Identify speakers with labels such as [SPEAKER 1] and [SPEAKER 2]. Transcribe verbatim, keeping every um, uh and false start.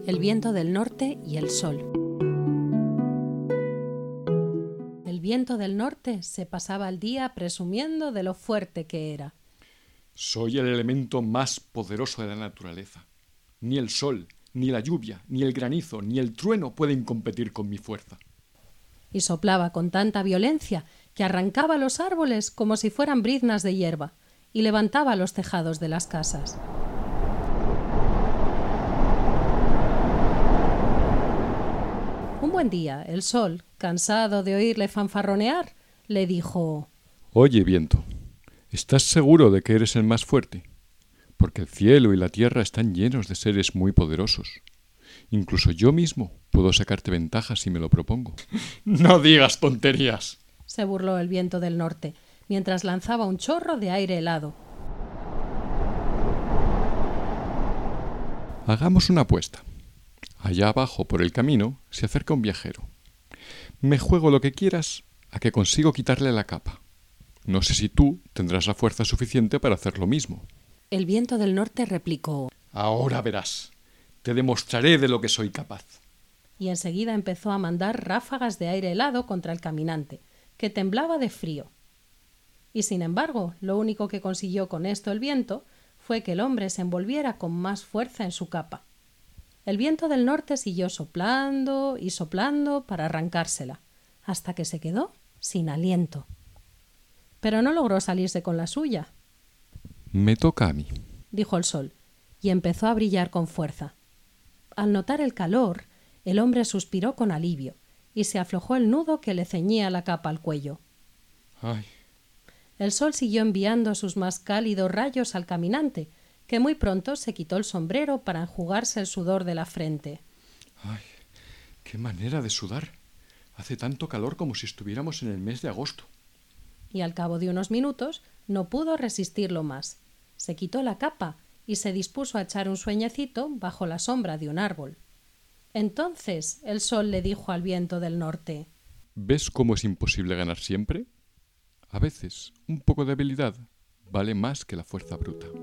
[SPEAKER 1] el viento del norte y el sol. El viento del norte se pasaba el día presumiendo de lo fuerte que era.
[SPEAKER 2] Soy el elemento más poderoso de la naturaleza. Ni el sol, ni la lluvia, ni el granizo, ni el trueno pueden competir con mi fuerza.
[SPEAKER 1] Y soplaba con tanta violencia que arrancaba los árboles como si fueran briznas de hierba y levantaba los tejados de las casas. Un buen día, el sol, cansado de oírle fanfarronear, le dijo:
[SPEAKER 2] Oye, viento, ¿estás seguro de que eres el más fuerte? Porque el cielo y la tierra están llenos de seres muy poderosos. Incluso yo mismo puedo sacarte ventaja si me lo propongo. ¡No digas tonterías!,
[SPEAKER 1] se burló el viento del norte, mientras lanzaba un chorro de aire helado.
[SPEAKER 2] Hagamos una apuesta. Allá abajo, por el camino, se acerca un viajero. Me juego lo que quieras a que consigo quitarle la capa. No sé si tú tendrás la fuerza suficiente para hacer lo mismo.
[SPEAKER 1] El viento del norte replicó:
[SPEAKER 2] Ahora verás. Te demostraré de lo que soy capaz.
[SPEAKER 1] Y enseguida empezó a mandar ráfagas de aire helado contra el caminante, que temblaba de frío. Y sin embargo, lo único que consiguió con esto el viento fue que el hombre se envolviera con más fuerza en su capa. El viento del norte siguió soplando y soplando para arrancársela, hasta que se quedó sin aliento. Pero no logró salirse con la suya.
[SPEAKER 2] Me toca a mí,
[SPEAKER 1] dijo el sol, y empezó a brillar con fuerza. Al notar el calor, el hombre suspiró con alivio y se aflojó el nudo que le ceñía la capa al cuello.
[SPEAKER 2] Ay.
[SPEAKER 1] El sol siguió enviando sus más cálidos rayos al caminante, que muy pronto se quitó el sombrero para enjugarse el sudor de la frente.
[SPEAKER 2] ¡Ay! ¡Qué manera de sudar! Hace tanto calor como si estuviéramos en el mes de agosto.
[SPEAKER 1] Y al cabo de unos minutos no pudo resistirlo más. Se quitó la capa y se dispuso a echar un sueñecito bajo la sombra de un árbol. Entonces el sol le dijo al viento del norte:
[SPEAKER 2] ¿Ves cómo es imposible ganar siempre? A veces un poco de habilidad vale más que la fuerza bruta.